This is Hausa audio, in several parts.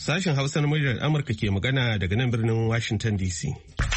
Sashen Hausa na muryar Amurka ke magana daga nan birnin Washington DC.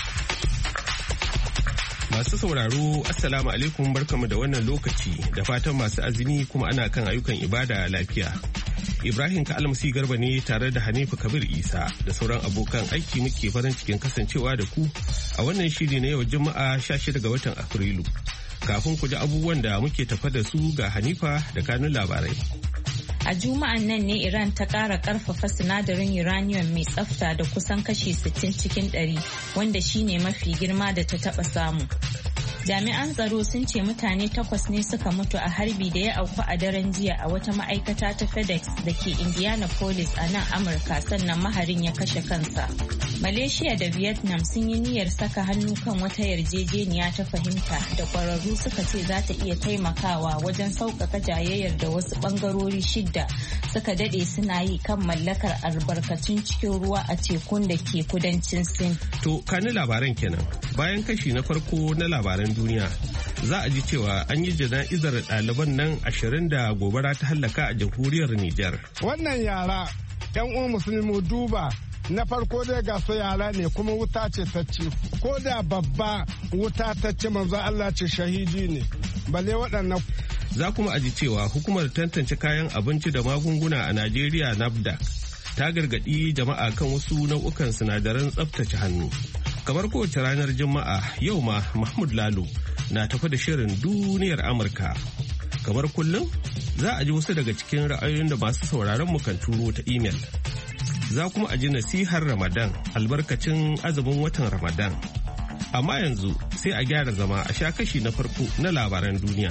Masu sauraro, Assalamu alaikum, barkamu da wannan lokaci, da fatan masu azumi kuma ana kan ayyukan ibada lafiya. Ibrahim Ka'almasi Garba ne tare da Hanifa Kabir Isa da sauran abokan aiki muke farin cikin kasancewa da ku a wannan shiri na yau Juma'a 16 ga watan Afrilu. Kafin ku ji abubuwan da muke tafa da su ga Hanifa da kanun labarai. A Juma'an nan ne Iran ta ƙara ƙarfafa sinadarin uranium mai tsafta da kusan kashi 60 cikin 100, wanda shine mafi girma da ta taɓa samu. Jami'an tsaro sun ce mutane 8 ne suka mutu a harbi da ya auku a daren jiya a wata ma'aikata ta FedEx da ke Indianapolis a nan Amurka, sannan maharin ya kashe kansa. Malaysia da Vietnam sun yi niyyar saka hannu kan wata yarjejeniya ta fahimta da ƙwararru suka ce za ta iya taimakawa wajen sauƙaƙa jayayyar da wasu ɓangarori 6 suka daɗe suna yi kan mallakar albarkatun cikin ruwa a tekun da ke kudancin Sin. To, kani labaran kenan. Bayan kashi na farko na labaran duniya, za a ji cewa an yi jana'izar ɗaliban nan 20 da gobara ta hallaka a jamhuriyar Nijar. Wannan yara 'yan uwan musulmi duba na farko dai ga su yara ne kuma wuta ce ta ci, ko da babba wuta ta ci manzo Allah ce shahidi ne, balle waɗannan. Za kuma aji cewa hukumar tantance kayan abinci da magunguna a Najeriya NAFDAC ta gargaɗi jama'a kan wasu nau'ukan sinadaran tsaftace hannu. Kamar kowace ranar Juma'a, yau ma Mahmud Lalo na tafi da shirin duniyar Amurka. Kamar kullum, za a ji wasu daga cikin ra'ayoyin da masu sauraron mu kan turo ta imel. Za kuma a ji nasihar Ramadan albarkacin azumin watan Ramadan. Amma yanzu sai a gyara zama a sha kashi na farko na labaran duniya.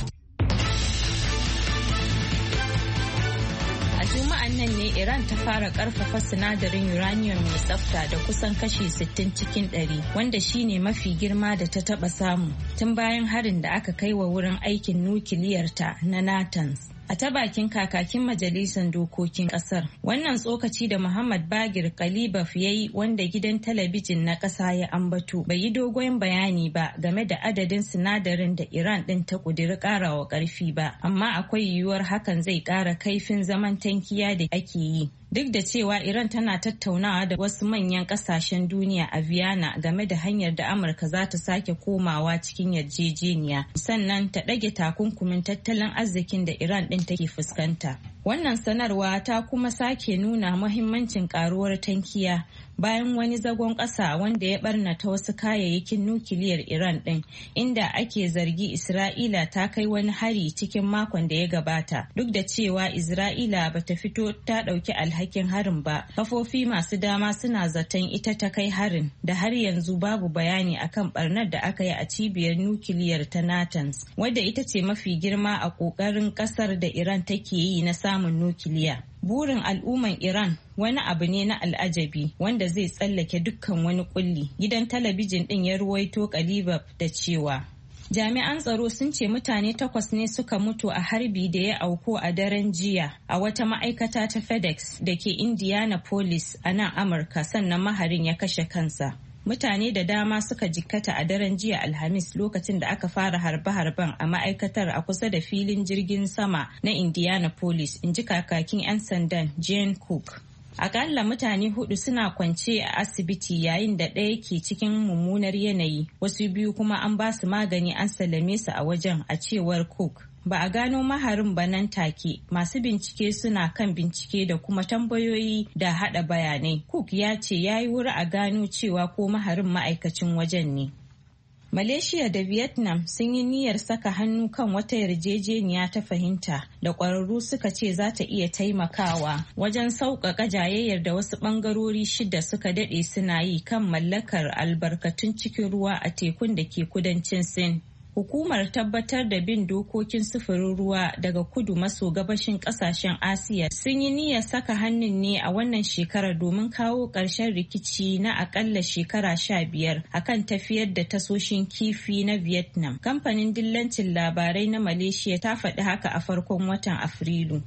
Juma'an nan ne Iran ta fara karfafa sinadarin uranium mai tsafta da kusan kashi 60 cikin 100, wanda shine mafi girma da ta taba samu tun bayan harin da aka kai wa wurin aikin nukiliyarta na Natanz. A ta bakin kakakin majalisar dokokin kasar, wannan tsokaci da Muhammad Bagir Kalibaf ya yi, wanda gidan talabijin na kasa ya ambato, bai yi dogon bayani ba game da adadin sinadarin da Iran din ta kudiri karawa karfi ba, amma akwai yiwuwar hakan zai kara kaifin zaman tankiya da ake yi. Duk da cewa Iran tana tattaunawa da wasu manyan kasashen duniya a Vienna game da hanyar da Amurka za ta sake komawa cikin yarjejeniya, sannan ta ɗage takunkumin tattalin arzikin da Iran ɗin take fuskanta. Wannan sanarwa ta kuma sake nuna muhimmancin karuwar tankiya bayan wani zagon ƙasa wanda ya barnata wasu kayayyakin nukiliyar Iran ɗin, inda ake zargi Isra'ila ta kai wani hari cikin makon da ya gabata. Duk da cewa Isra'ila bata fito ta ɗauki alhakin harin ba, kafofi masu dama suna zaton ita ta kai harin, da har yanzu babu bayani akan barnar da aka yi a cibiyar nukiliyar ta Natanz, wadda ita ce mafi girma a ƙoƙarin ƙasar da Iran take yi na samun nukiliya. Burin al'umman Iran wani abu ne na al'ajabi wanda zai tsallake dukkan wani kulli. Gidan talabijin din ya ruwaito Kalibab da cewa jami'an tsaro sun ce mutane 8 ne suka mutu a harbi da ya auku a daren jiya a wata ma'aikata ta FedEx da ke Indianapolis a nan Amurka, sannan maharin ya kashe kansa. Mutane da dama suka jikkata a daren jiya Alhamis lokacin da aka fara harbe-harben a ma'aikatar a kusa da filin jirgin sama na Indianapolis, in ji kakakin 'yan sandan Jane Cook. Akalla mutane 4 suna kwance a asibiti yayin da ɗaya ke cikin mummunar yanayi, wasu 2 kuma an ba su magani an sallame su a wajen, a cewar Cook. Ba a gano maharin ba nan take, masu bincike suna kan bincike da kuma tambayoyi da hada bayanai. Cook ya ce ya yi wuri a gano cewa ko maharin ma'aikacin wajen ne. Malaysia da Vietnam sun yi niyyar saka hannu kan wata yarjejeniya ta fahimta da ƙwararru suka ce za ta iya taimakawa wajen sauƙaƙa jayayyar da wasu ɓangarori 6 suka daɗe suna yi kan mallakar albarkatun cikin ruwa a tekun da ke kudancin Sin. Hukumar tabbatar da bin dokokin sufurin ruwa daga kudu maso gabashin kasashen Asiya sun yi niyyar saka hannun ne a wannan shekarar domin kawo ƙarshen rikici na akalla shekara 15 akan tafiyar da tasoshin kifi na Vietnam. Kamfanin dillancin labarai na Malaysia ta faɗi haka a farkon watan Afrilu.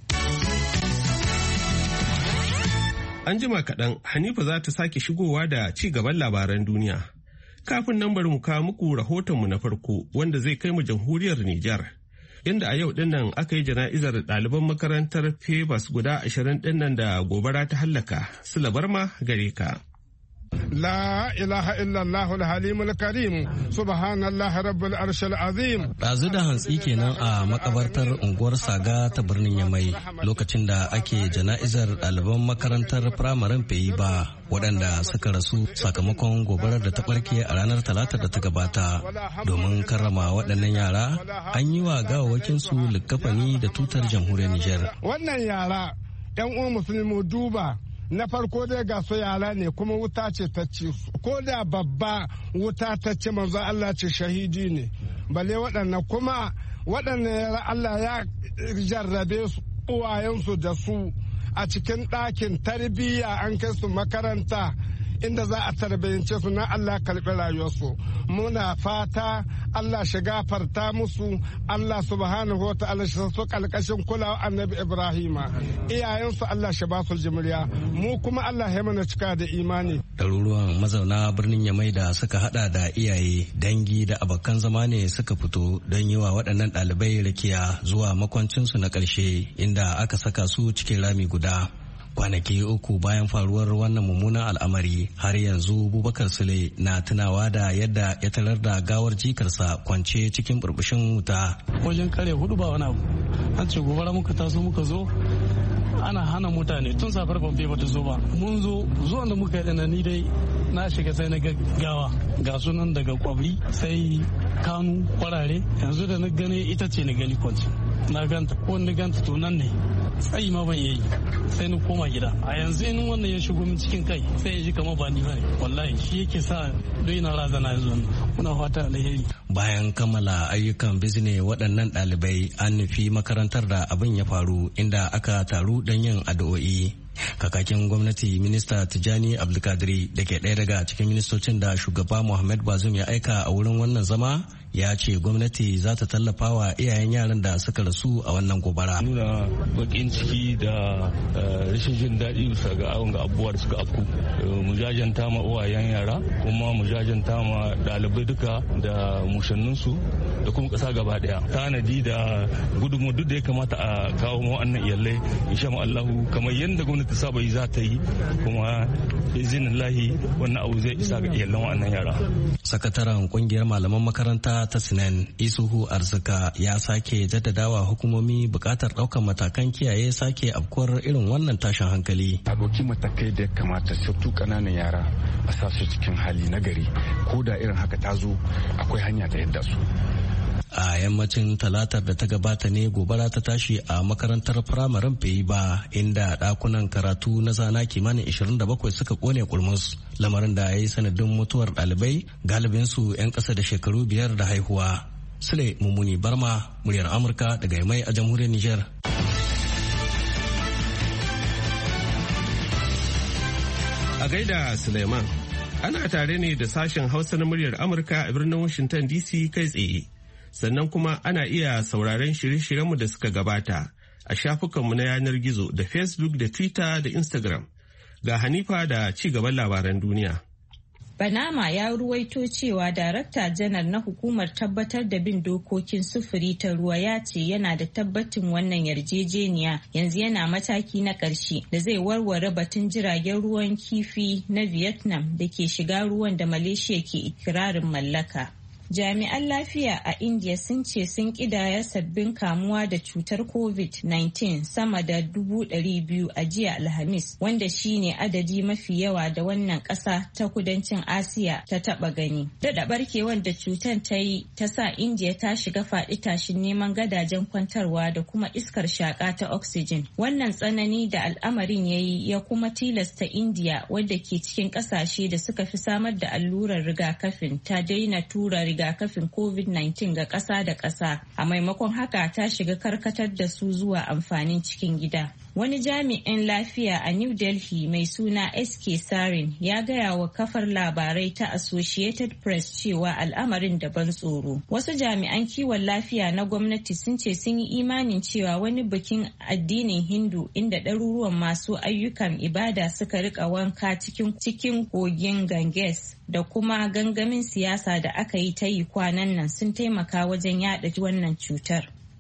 An jima kaɗan, Hanifa za ta sake shigowa da ci gaban labaran duniya. Kafin nan bari mu kawo muku rahotonmu na farko wanda zai kai mu jamhuriyar Nijar. inda a yau dinnan aka yi jana'izar ɗaliban makarantar Febas guda 20 dinnan da gobara ta hallaka. Sula Barma gare ka. La ilaha illallah al-halimul karim subhanallah rabbul arshil azim. Ɗazu da hantsi kenan a makabartar unguwar Saga ta birnin Yamai lokacin da ake jana'izar ɗaliban makarantar firamaren Feyiba waɗanda suka rasu sakamakon gobarar da ta ɓarke a ranar Talata da ta gabata. Domin karrama waɗannan yara an yi wa gawawakinsu likkafani da tutar jamhuriyar Nijar. Wannan yara 'yan uwan musulmi duba na farko dai ga su yara ne kuma wuta ce ta ci su ko da babba wuta ta ci manzo Allah ce shahidi ne balle waɗannan kuma waɗannan yara Allah ya jarrabe su uwayensu da su a cikin ɗakin tarbiyya an kai su makaranta inda za a tarbiyyance su na Allah karɓi rayuwarsu. Muna fata Allah shi gafarta musu, Allah subhanahu wa ta'ala shi su kalkashin kulawa annabi Ibrahima. Iyayensu Allah shi ba su jimriya, mu kuma Allah ya mana cika da imani. Ɗaruruwan mazauna birnin Yamai da suka hada da iyaye, dangi da abokan zama ne suka fito don yi wa waɗannan ɗalibai rakiya zuwa makwancinsu na ƙarshe inda aka saka su cikin rami guda. Kwanaki 3 bayan faruwar wannan mummunan al'amari har yanzu Bubakar Sule na tunawa da yadda ya tarar da gawar jikarsa kwance cikin burbushin wuta. Wajen kare 4 ba wani abu an ce gobara muka taso muka zo ana hana mutane tun safar bambe bata zo ba. Mun zo zuwan da muka yi ni dai na shiga sai na gaggawa ga sunan daga kwabri sai kanu kwarare yanzu da na gane ita ce na gani kwanci na ganta ko na ganta to nan ne tsayi ma ban yi sai na koma gida a yanzu in wannan ya shigo min cikin kai sai ya ji kamar ba ni bane wallahi shi yake sa don yana razana yanzu muna fata alheri. Bayan kammala ayyukan bizne waɗannan ɗalibai an nufi makarantar da abin ya faru inda aka taru don yin addu'o'i. Kakakin gwamnati minista Tijani Abdulkadiri da ke ɗaya daga cikin ministocin da shugaba Muhammad Bazoum ya aika a wurin wannan zama ya ce gwamnati za ta tallafa wa iyayen yaran da suka rasu a wannan gobara. Nuna bakin ciki da rashin jin daɗi bisa ga awon ga abubuwa da suka afku. Mu jajanta ma uwayen yara kuma mu jajanta ma ɗalibai duka da mushanninsu da kuma ƙasa gaba ɗaya. Tanadi da gudunmu duk da ya kamata a kawo ma wannan iyalai insha Allahu kamar yadda gwamnati saba yi za ta yi kuma izinin lahi wannan abu zai isa ga iyalan wannan yara. Sakataren kungiyar malaman makaranta ta Sinan Isuhu Arzika ya sake jaddadawa hukumomi bukatar ɗaukar matakan kiyaye sake afkuwar irin wannan tashin hankali. A ɗauki matakai da ya kamata sautu ƙananan yara a sa su cikin hali na gari ko da irin haka ta zo akwai hanya ta yadda su. A yammacin talatar da ta gabata ne gobara ta tashi a makarantar firamaren Feyiba inda ɗakunan karatu na zana kimanin 27 suka kone kurmus lamarin da ya yi sanadin mutuwar ɗalibai galibinsu 'yan ƙasa da shekaru 5 da haihuwa. Sule Mummuni Barma, muryar Amurka daga Yamai a jamhuriyar Nijar. A gaida Suleiman, ana tare ne da sashen Hausa na muryar Amurka a birnin Washington DC kai tsaye. Sannan kuma ana iya sauraron shirye-shiryenmu da suka gabata a shafukanmu na yanar gizo da Facebook da Twitter da Instagram. Ga Hanifa da ci gaban labaran duniya. Banama ya ruwaito cewa Darakta Janar na Hukumar Tabbatar da Bin Dokokin Sufuri ta Ruwa ya ce yana da tabbacin wannan yarjejeniya yanzu yana mataki na ƙarshe da zai warware batun jiragen ruwan kifi na Vietnam da ke shiga ruwan da Malaysia ke ikirarin mallaka. Jami'an lafiya a India sun ce sun kidaya sabbin kamuwa da cutar COVID-19 sama da 200,000 a jiya Alhamis, wanda shine adadi mafi yawa da wannan ƙasa ta kudancin Asiya ta taɓa gani. Daɗa barkewar da cutar ta yi ta sa India ta shiga faɗi tashin neman gadajen kwantarwa da kuma iskar shaƙa ta oxygen. Wannan tsanani da al'amarin ya yi ya kuma tilasta India, wadda ke cikin ƙasashe da suka fi samar da allurar rigakafin, ta daina tura rigakafin COVID-19 ga ƙasa da ƙasa. A maimakon haka ta shiga karkatar da su zuwa amfanin cikin gida. Wani jami'in lafiya a New Delhi mai suna SK Sarin ya gaya wa kafar labarai ta Associated Press cewa al'amarin da ban tsoro. Wasu jami'an kiwon lafiya na gwamnati sun ce sun yi imanin cewa wani bikin addinin Hindu inda ɗaruruwan masu ayyukan ibada suka rika wanka cikin kogin Ganges da kuma gangamin siyasa da aka yi ta yi kwanan nan sun taimaka wajen yaɗa wannan cutar.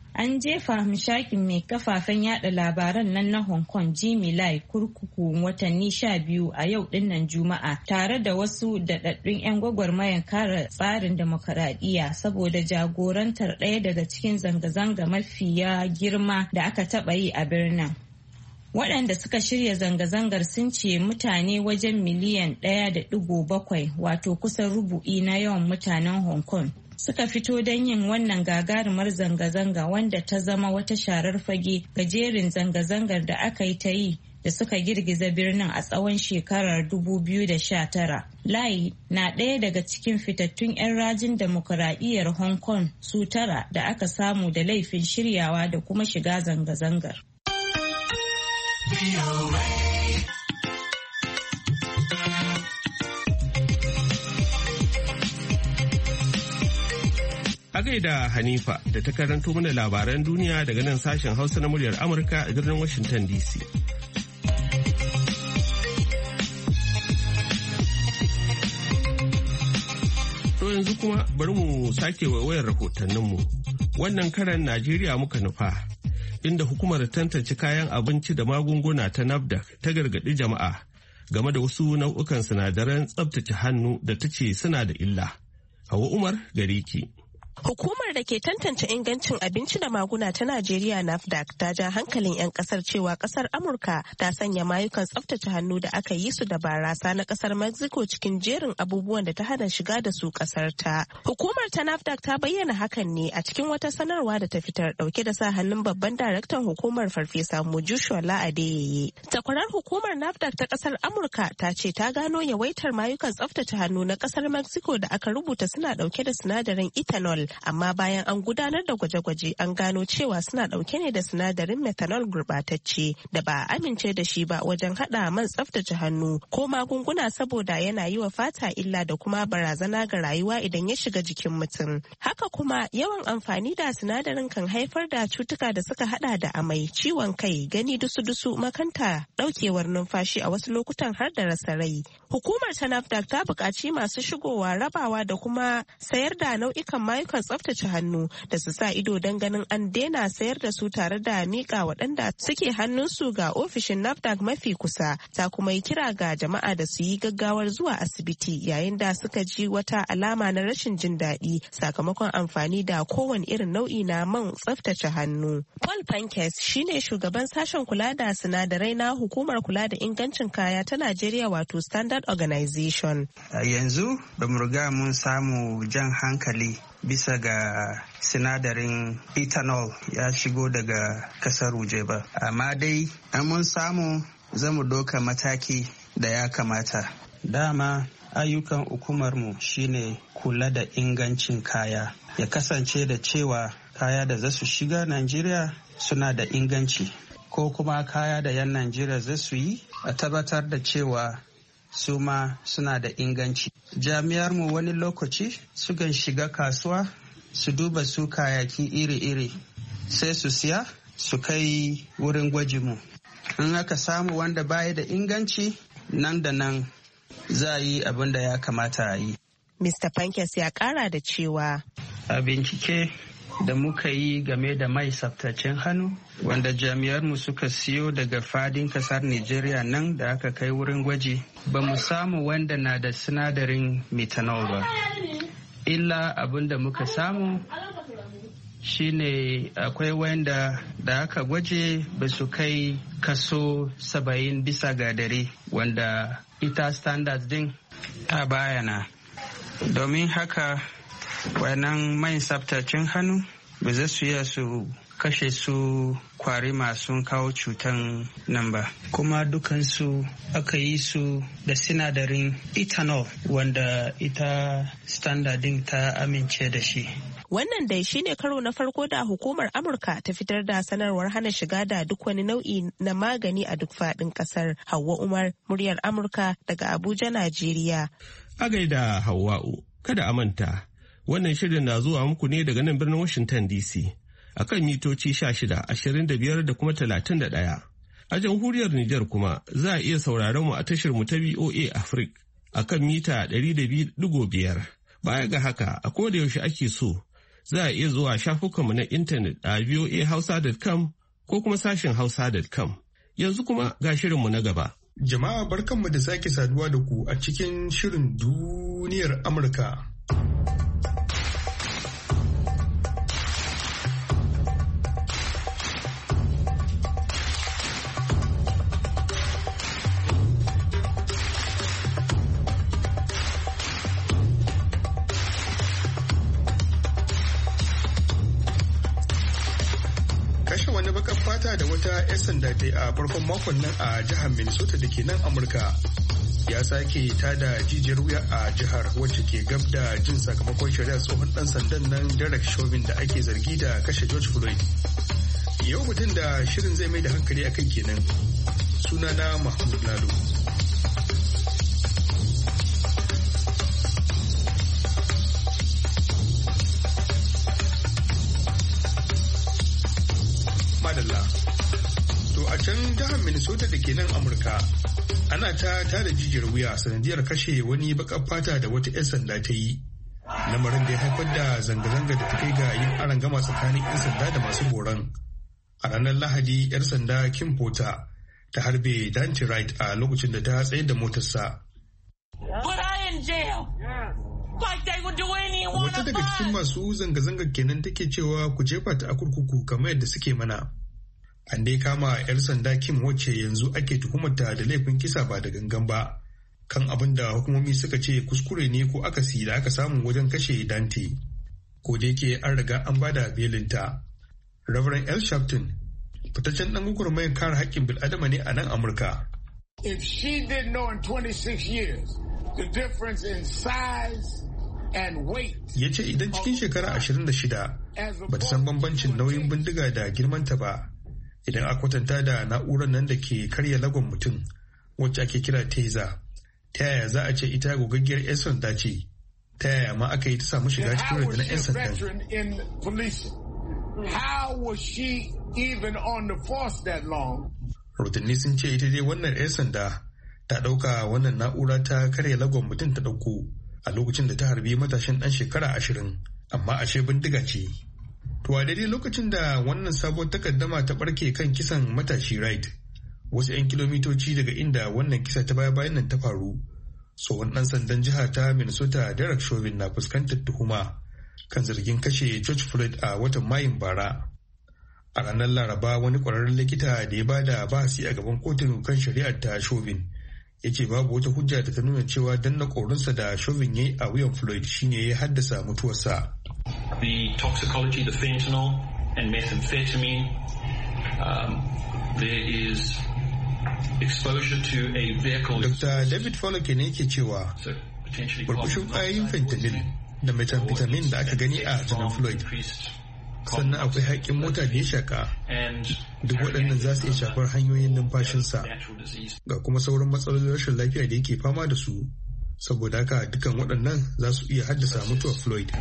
An jefa hamshakin mai kafafen yada labaran nan na Hong Kong Jimmy Lai kurkuku watanni 12 a yau dinnan Juma'a tare da wasu daɗaɗɗun 'yan gwagwarmayan kare tsarin demokaradiyya saboda jagorantar ɗaya daga cikin zanga-zanga mafiya girma da aka taɓa yi a birnin. Waɗanda suka shirya zanga-zangar sun ce mutane wajen miliyan 1.7 wato kusan rubu'i na yawan mutanen Hong Kong suka fito don yin wannan gagarumar zanga-zanga wanda ta zama wata sharar fage ga jerin zanga-zangar da aka yi ta yi da suka girgiza birnin a tsawon shekarar 2019. Lai na ɗaya daga cikin fitattun 'yan rajin demokuraɗiyyar Hong Kong su 9 da aka samu da laifin shiryawa da kuma shiga zanga-zangar. A gaida Hanifa da ta karanto mana labaran duniya daga nan sashen Hausa na muryar Amurka a birnin Washington DC. To yanzu kuma bari mu sake waiwayar rahotanninmu. Wannan karan Najeriya muka nufa, inda hukumar tantance kayan abinci da magunguna ta NAFDAC ta gargaɗi jama'a game da wasu nau'ukan sinadaran tsabtace hannu da ta ce suna da illa. Hawa Umar gare ki. Hukumar da ke tantance ingancin abinci da maguna ta Najeriya NAFDAC ta ja hankalin 'yan kasar cewa kasar Amurka ta sanya mayukan tsaftace hannu da aka yi su da barasa na kasar Mexico cikin jerin abubuwan da ta hana shiga da su kasar ta. Hukumar ta NAFDAC ta bayyana hakan ne a cikin wata sanarwa da ta fitar dauke da sa hannun babban daraktan hukumar Farfesa Mojisola Adeyeye. Takwarar hukumar NAFDAC ta kasar Amurka ta ce ta gano yawaitar mayukan tsaftace hannu na kasar Mexico da aka rubuta suna dauke da sinadarin ethanol, amma bayan an gudanar da gwaje-gwaje an gano cewa suna dauke ne da sinadarin methanol gurbatacce da ba a amince da shi ba wajen hada man tsaftace hannu ko magunguna saboda yana yi wa fata illa da kuma barazana ga rayuwa idan ya shiga jikin mutum. Haka kuma yawan amfani da sinadarin kan haifar da cutuka da suka hada da amai, ciwon kai, gani dusu-dusu, makanta, daukewar numfashi a wasu lokutan har da rasa rai. Hukumar ta NAFDAC ta buƙaci masu shigowa, rabawa da kuma sayar da nau'ikan mayukan tsaftace hannu da su sa ido don ganin an daina sayar da su tare da miƙa waɗanda suke hannunsu ga ofishin NAFDAC mafi kusa. Ta kuma yi kira ga jama'a da su yi gaggawar zuwa asibiti yayin da suka ji wata alama na rashin jin daɗi sakamakon amfani da kowane irin nau'i na man tsaftace hannu. Paul Pankes shine shugaban sashen kula da sinadarai na hukumar kula da ingancin kaya ta Najeriya wato Standard Organization. Yanzu ba mu riga mun samu jan hankali bisa ga sinadarin ethanol ya shigo daga kasar waje ba, amma dai an mun samu zamu doka mataki da ya kamata. Dama ayyukan hukumarmu shine kula da ingancin kaya, ya kasance da cewa kaya da za su shiga Najeriya suna da inganci, ko kuma kaya da 'yan Najeriya za su yi a tabbatar da cewa su ma suna da inganci. Jami'armu wani lokaci sukan shiga kasuwa su duba su kayaki iri-iri sai su siya su kai wurin gwajinmu. In aka samu wanda baya da inganci nan da nan za a yi abin da ya kamata a yi. Mr. Pankes ya kara da cewa a bincike da muka yi game da mai tsaftacen hannu wanda jami'armu suka siyo daga fadin kasar Nigeria nan da aka kai wurin gwaji, ba mu samu wanda na da sinadarin methanol ba. Illa abin da muka samu shine akwai wanda da aka gwaje ba su kai kaso 70 bisa ga dare wanda ita standards din ta bayana. Domin haka wannan mai tsaftacen hannu ba za su iya su kashe su kwari masu kawo cutan nan ba, kuma dukansu aka yi su da sinadarin ethanol wanda ita standardin ta amince da shi. Wannan dai shine karo na farko da hukumar Amurka ta fitar da sanarwar hana shiga da duk wani nau'i na magani a duk faɗin ƙasar. Hauwa Umar, muryar Amurka daga Abuja, Najeriya. A gaida Hauwa'u, kada a manta, wannan shirin na zuwa muku ne daga nan birnin Washington DC a kan mitoci 16, 25 da kuma 31. A jamhuriyar Nijar kuma za a iya sauraron mu a tashar mu ta VOA Africa a kan mita 200.5. Baya ga haka, a koda yaushe ake so, za a iya zuwa shafukanmu na intanet a voahausa.com ko kuma sashen hausa.com. Yanzu kuma ga shirinmu na gaba. Jama'a barkanmu da sake saduwa da ku a cikin shirin duniyar Amurka. Da wata 'yan sanda ta a farkon makon nan a jihar Minnesota da ke nan Amurka ya sake tada jijiyar wuya a jihar wacce ke gab da jin sakamakon shari'ar tsohon dan sandan nan Derek Chauvin da ake zargi da kashe George Floyd. Yau mutum da shirin zai mai da hankali akai kenan. Sunana Mahmud Lalo. Madalla. To a can jihar Minnesota da ke nan Amurka ana ta tada jijiyar wuya sanadiyar kashe wani bakar fata da wata 'yan sanda ta yi. Lamarin da ya haifar da zanga-zanga da ta kai ga yin arangama tsakanin 'yan sanda da masu boron. A ranar Lahadi 'yar sanda Kim Porter ta harbe Dante Wright a lokacin da ta tsayar da motarsa. Wata daga cikin masu zanga-zanga kenan take cewa ku jefa ta a kurkuku kamar yadda suke mana. An dai kama 'yar sanda Kim wacce yanzu ake tuhumarta da laifin kisa ba da gangan ba kan abin da hukumomi suka ce kuskure ne ko akasi da aka samu wajen kashe Dante. Ko da yake an riga an bada belinta. Reverend Al Sharpton, fitaccen dan gwagwarmayar kare haƙƙin bil'adama ne a nan Amurka. If she didn't know in 26 years the difference in size and weight. Ya ce idan cikin shekara 26 ba ta san bambancin nauyin bindiga da girmanta ba, idan a kwatanta da na'urar nan da ke karya lagon mutum wacce ake kira taser, ta yaya za a ce ita gogaggiyar 'yan sanda ce, ta yaya ma aka yi ta samu shiga cikin rundunar 'yan sandan. Rotanni sun ce ita dai wannan 'yan sanda ta ɗauka wannan na'ura ta karya lagon mutum ta ɗauko a lokacin da ta harbi matashin ɗan shekara 20, amma ashe bindiga ce. To a daidai lokacin da wannan sabuwar takaddama ta ɓarke kan kisan matashi Wright, wasu 'yan kilomitoci daga inda wannan kisa ta baya-bayan nan ta faru, tsohon ɗan sandan jiha ta Minnesota Derek Chauvin na fuskantar tuhuma kan zargin kashe George Floyd a watan Mayun bara. A ranar Laraba wani ƙwararren likita da ya bada bahasi a gaban kotun kan shari'ar ta Chauvin ya ce babu wata hujja da ta nuna cewa danna korinsa da Chauvin ya yi a wuyan Floyd shine ya haddasa mutuwarsa. The toxicology, the fentanyl and methamphetamine, there is exposure to a vehicle. Dr. David Fowler ne yake cewa burbushin ƙwayoyin fentanyl da methamphetamine da aka gani a jinin Floyd, sannan akwai haƙƙin mota da ya shaƙa, duk waɗannan za su iya shafar hanyoyin numfashinsa, ga kuma sauran matsalolin rashin lafiya da yake fama da su. Saboda haka dukan waɗannan za su iya haddasa mutuwar Floyd.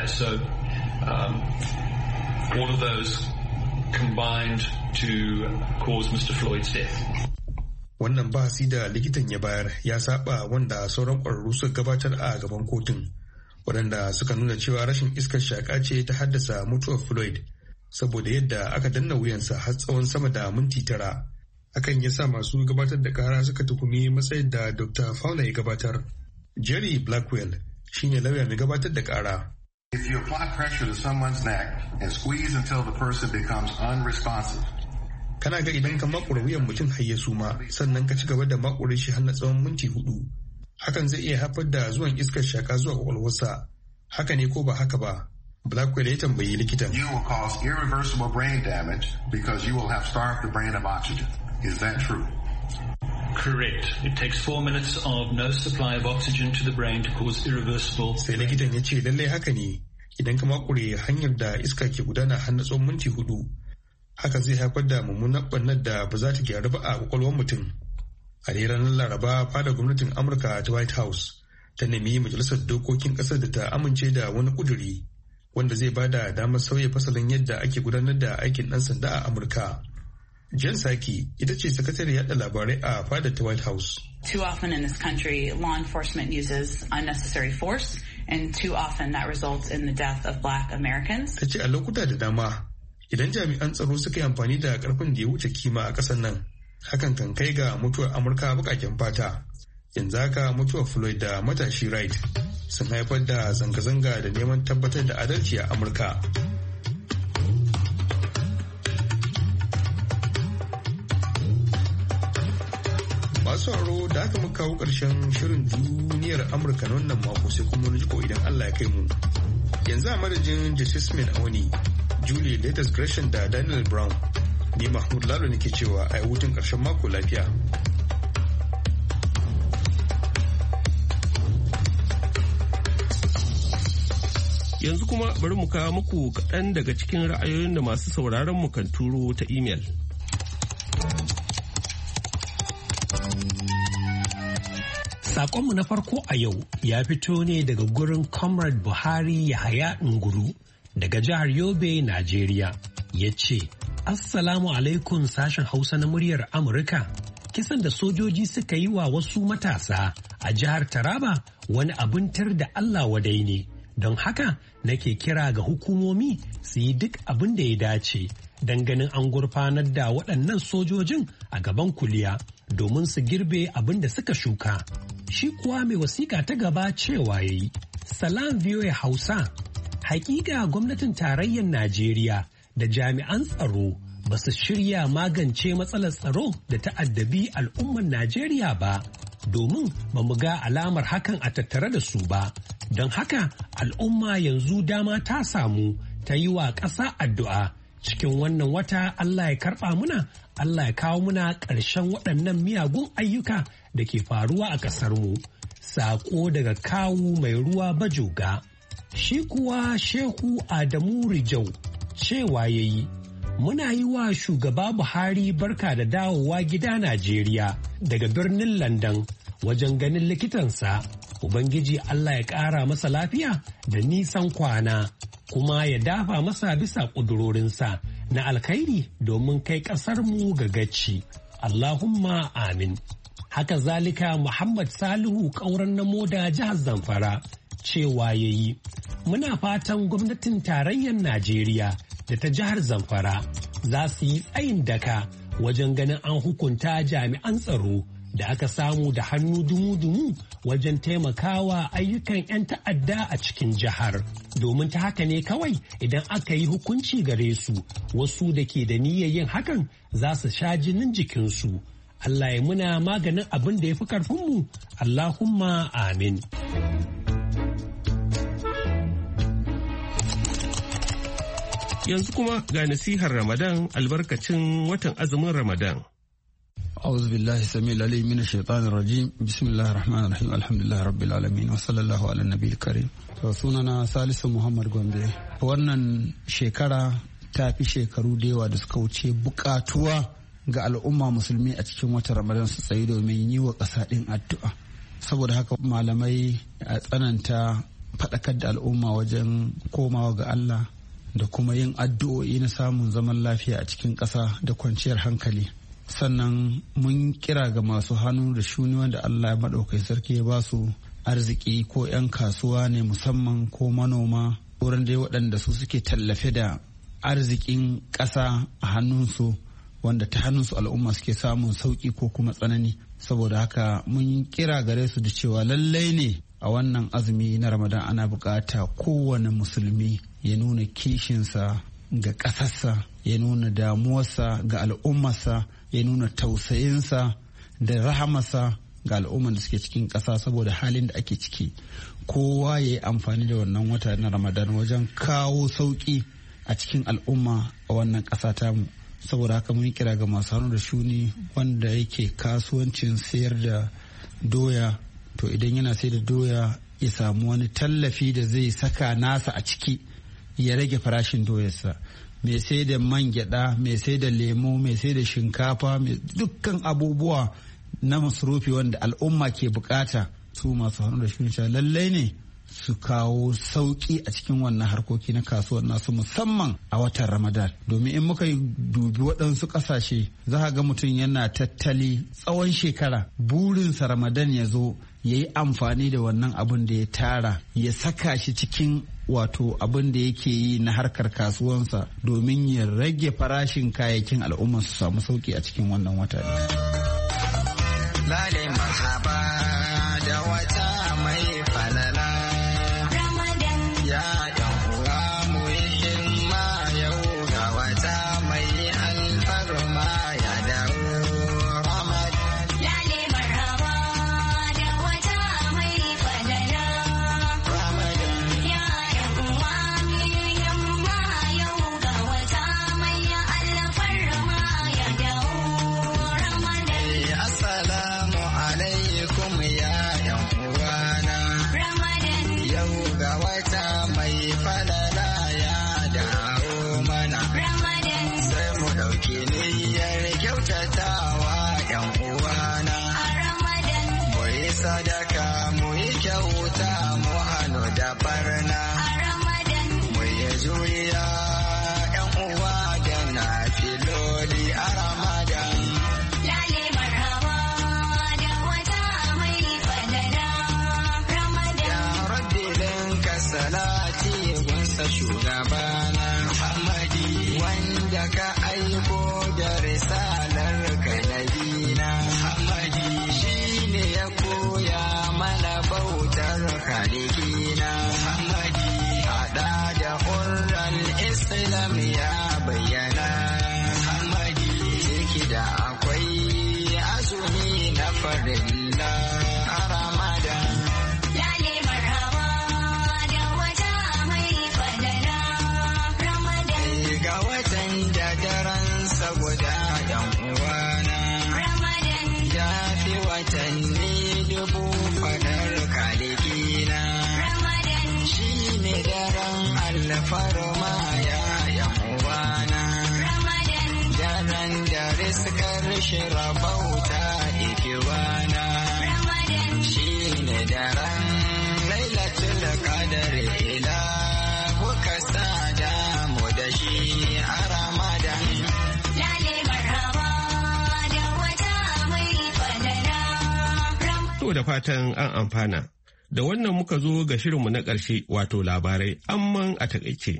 All of those combined to cause Mr. Floyd's death. Wannan bahasi da likitan ya bayar ya saba wanda sauran ƙwararru suka gabatar a gaban kotun, waɗanda suka nuna cewa rashin iskar shaƙa ce ta haddasa mutuwar Floyd saboda yadda aka danna wuyansa har tsawon sama da minti 9. Hakan ya sa masu gabatar da ƙara suka tuhumi matsayin da Dr. Fowler ya gabatar. Jerry Blackwell shine lauya mai gabatar da ƙara. If you apply pressure to someone's neck and squeeze until the person becomes unresponsive. Kana ga idan ka makure wuyan mutum har ya suma sannan ka ci gaba da makure shi har na tsawon minti 4, hakan zai iya haifar da zuwan iskar shaka zuwa kwakwalwarsa. Haka ne ko ba haka ba? Blackwell ya tambayi likitan. You will cause irreversible brain damage because you will have starved the brain of oxygen. Is that true? Correct. It takes 4 minutes of no supply of oxygen to the brain to cause irreversible. Sai likitan ya ce lallai haka ne, idan ka makure hanyar da iska ke gudana har na tsawon minti 4, haka zai haifar da mummunan ɓannar da ba za ta gyaru ba a kwakwalwar mutum. A ranar Laraba, fadar gwamnatin Amurka ta White House ta nemi majalisar dokokin ƙasar da ta amince da wani ƙuduri wanda zai ba da damar sauya fasalin yadda ake gudanar da aikin ɗan sanda a Amurka. Jen Psaki ita ce sakatare yaɗa labarai a fadar ta White House. Too often in this country, law enforcement uses unnecessary force, and too often that results in the death of Black Americans. Ta ce a lokuta da dama, idan jami'an tsaro suka yi amfani da ƙarfin da ya wuce kima a ƙasar nan, hakan kan kai ga mutuwar Amurka baƙaƙen fata. Yanzu haka mutuwar Floyd da matashi Wright sun haifar da zanga-zanga da neman tabbatar da adalci a Amurka. Masu haro da aka muka kawo ƙarshen shirin duniyar Amurka na wannan mako sai kuma wani jiko idan Allah ya kai mu. Yanzu a madadin Justice Min Awani, Julie Latest Gresham da Daniel Brown, ni Mahmud Lalo nake cewa a yi hutun ƙarshen mako lafiya. Yanzu kuma bari mu kawo muku kaɗan daga cikin ra'ayoyin da masu sauraron mu kan turo ta imel. Saƙonmu na farko a yau ya fito ne daga gurin Comrade Buhari Yahaya Nguru daga jihar Yobe, Najeriya. Ya ce, Assalamu alaikum sashen Hausa na muryar Amurka. Kisan da sojoji suka yi wa wasu matasa a jihar Taraba wani abin tar da Allah wadai ne. Don haka nake kira ga hukumomi su yi duk abin da ya dace don ganin an gurfanar da waɗannan sojojin a gaban kuliya domin su girbe abin da suka shuka. Shi kuwa mai wasiƙa ta gaba cewa ya yi, Salam VOA Hausa, hakika gwamnatin tarayyar Najeriya da jami'an tsaro ba su shirya magance matsalar tsaro da ta'addabi al'ummar Najeriya ba, domin ba mu ga alamar hakan a tattare da su ba. Don haka al'umma yanzu dama ta samu ta yi wa ƙasa addu'a cikin wannan wata Allah ya karɓa muna, Allah ya kawo muna ƙarshen waɗannan miyagun ayyuka da ke faruwa a ƙasarmu. Saƙo daga kawu mai ruwa bajoga. Shi kuwa Shehu Adamu Rijau cewa ya yi, muna yi wa shugaba Buhari barka da dawowa gida Najeriya daga birnin London wajen ganin likitansa. Ubangiji Allah ya ƙara masa lafiya da nisan kwana, kuma ya dafa masa bisa ƙudurorinsa na alkhairi domin kai ƙasarmu ga gaci. Allahumma amin. Haka zalika Muhammad Salihu ƙauren na moda jihar Zamfara cewa ya yi, muna fatan gwamnatin tarayyar Najeriya da ta jihar Zamfara za su yi tsayin daka wajen ganin an hukunta jami'an tsaro da aka samu da hannu dumu-dumu wajen taimakawa ayyukan 'yan ta'adda a cikin jihar. Domin ta haka ne kawai idan aka yi hukunci gare su, wasu da ke da niyyar yin hakan za su sha jinin jikinsu. Allah ya muna maganin abin da ya fi karfinmu. Allahumma amin. Yanzu kuma ga nasihar Ramadan albarkacin watan azumin Ramadan. أعوذ بالله السميع العليم من الشيطان الرجيم بسم الله الرحمن الرحيم الحمد لله رب العالمين وصلى الله على النبي الكريم. sunana Salisu Muhammad Gombe. Wannan shekara ta fi shekaru da yawa da suka wuce bukatuwa ga al'umma musulmi a cikin watan Ramadan su tsayi domin yi wa ƙasa ɗin addu'a. Saboda haka malamai a tsananta faɗakar da al'umma wajen komawa ga Allah da kuma yin addu'o'i na samun zaman lafiya a cikin ƙasa da kwanciyar hankali. Sannan mun kira ga masu hannu da shuni wanda Allah ya maɗaukai sarki ya ba su arziki ko 'yan kasuwa ne musamman ko manoma wurin dai waɗanda su suke tallafe da arzikin ƙasa a hannunsu wanda ta hannunsu al'umma suke samun sauƙi ko kuma tsanani. Saboda haka mun kira gare su da cewa lallai ne a wannan azumi na Ramadan ana buƙata kowane musulmi ya nuna kishinsa ga ƙasarsa, ya nuna damuwarsa ga al'ummarsa, ya nuna tausayinsa da rahamarsa ga al'ummar da suke cikin ƙasa saboda halin da ake ciki. Kowa ya yi amfani da wannan wata na Ramadan wajen kawo sauƙi a cikin al'umma a wannan ƙasa tamu. Saboda haka mun kira ga masu hannu da shuni wanda yake kasuwancin sayar da doya, to idan yana sai da doya ya samu wani tallafi da zai saka nasa a ciki ya rage farashin doyarsa. Mai sai da man gyada, mai sai da lemo, mai sai da shinkafa, mai dukkan abubuwa na masarufi wanda al'umma ke bukata, su masu hannu da shuni lallai ne su kawo sauki a cikin wannan harkoki na kasuwar nasu musamman a watan Ramadan. Domin in muka dubi waɗansu ƙasashe za ga mutum yana tattali tsawon shekara, burinsa Ramadan ya zo ya yi amfani da wannan abin da ya tara ya saka shi cikin wato abin da yake yi na harkar kasuwansa domin ya rage farashin kayayyakin al'umma su samu sauki a cikin wannan wata. Lale marhaba da wata mai falala Ramadan ya yan uwa mu himma yau ga wata mai alfarma ya dawo Ramadan. Lale marhaba da wata mai falala Ramadan ya yan uwa mu himma yau ga wata mai alfarma ya dawo Ramadan. Assalamu alaikum ya yan uwana Ramadan yau ga wata mai falala ya dawo mana Ramadan sai mu dauki niyyar kyautatawa yan uwana a Ramadan mu yi sadaka mu yi kyauta mu hannu da barna a Ramadan mu yi juriya yan uwa da nafiloli a Ramadan. Lale marhaba da wata mai falala Ramadan. Ya rabbi linka salati gunsa shugabana Muhammadi wanda ka aiko da risalar ka nabina Muhammadi shine ya koya mana bautar halikina Muhammadi hada da hurran Islam ya bayyana Muhammadi ciki da akwai azumi na farilla a Ramadan. Lale marhaba da wata mai falala Ramadan. Ga watan da daren guda yan uwana Ramadan ya fi watanni dubu fadar kalikina Ramadan shine daren alfarma ya yan uwana Ramadan daren da riskar shirabauta ikiwana Ramadan shine daren lailatul qadar ila kuka sada mu da shi a Ramadan. Lale marhaba da wata mai falala To da fatan an amfana. Da wannan muka zo ga shirinmu na ƙarshe wato labarai amman a takaice.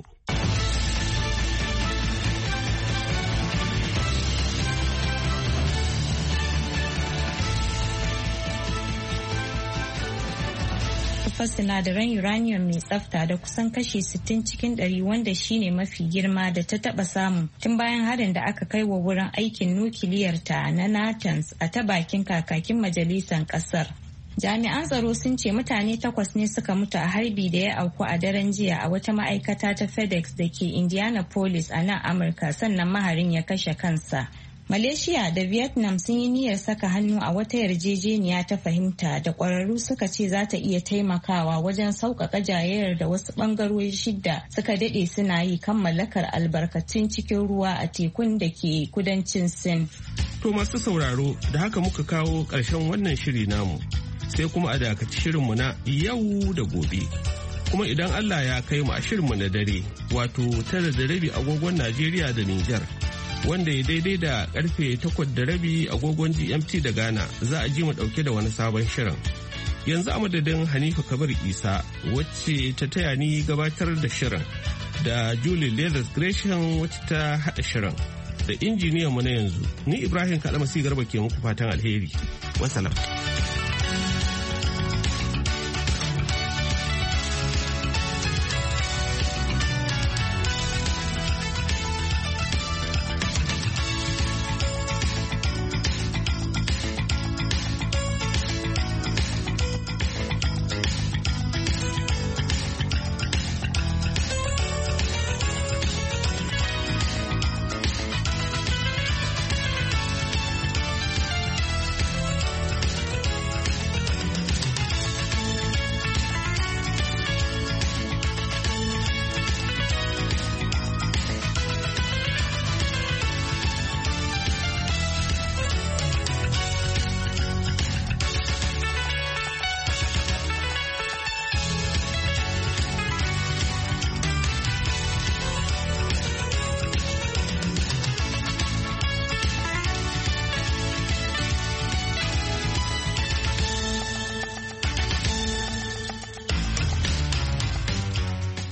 Sinadaran uranium mai tsafta da kusan kashi 60 cikin 100 wanda shine mafi girma da ta taba samu tun bayan harin da aka kai wa wurin aikin nukiliyar ta na Natanz a ta bakin kakakin majalisar kasar. Jami'an tsaro sun ce mutane 8 ne suka mutu a harbi da ya auku a daren jiya a wata ma'aikata ta FedEx da ke Indianapolis a nan Amurka sannan maharin ya kashe kansa. Malaysia da Vietnam sun yi niyyar saka hannu a wata yarjejeniya ta fahimta da ƙwararru suka ce za ta iya taimakawa wajen sauƙaƙa jayayyar da wasu ɓangarori shidda suka daɗe suna yi kan mallakar albarkatun cikin ruwa a tekun da ke kudancin Sin. To masu sauraro da haka muka kawo ƙarshen wannan shiri namu sai kuma a dakaci shirinmu na yau da gobe. Kuma idan Allah ya kai mu a shirinmu na dare wato 9:30 agogon Najeriya da Nijar. Wanda ya daidai da karfe 8:30 agogon GMT da Ghana za a ji mu dauke da wani sabon shirin. Yanzu a madadin Hanifa Kabir Isa wacce ta taya ni gabatar da shirin da Julie Leathers Gresham wacce ta hada shirin da injiniyan mu na yanzu ni Ibrahim Kalamasi Garba ke muku fatan alheri. Wassalam.